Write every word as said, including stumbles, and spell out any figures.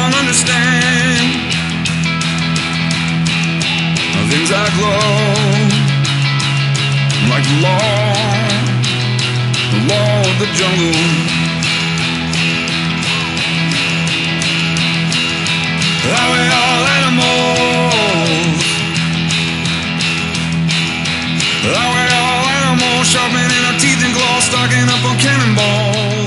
don't understand the things that glow like the law, the law of the jungle. Are we all animals? Are we all animals, sharpening our teeth and claws, stocking up on cannonballs?